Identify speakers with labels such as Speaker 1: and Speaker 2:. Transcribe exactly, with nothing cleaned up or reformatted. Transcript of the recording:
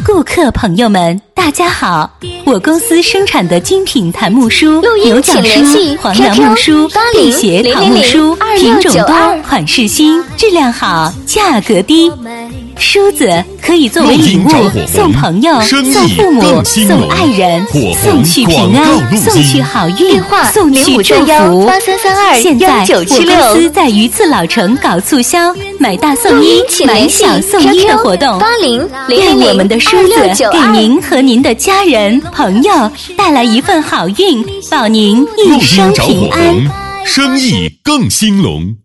Speaker 1: 顾客朋友们，大家好！我公司生产的精品檀木书、牛角书、黄杨木书、辟邪桃木书，品种多，款式新，质量好，价格低。梳子可以作为礼物送朋友、送父母、送爱人，送去平安，送去好运，送去祝福。现在我公司在榆次老城搞促销，买大送一，买小送一的活动。愿我们的梳子给您和您的家人、朋友带来一份好运，保您一生平安，
Speaker 2: 生意更兴隆。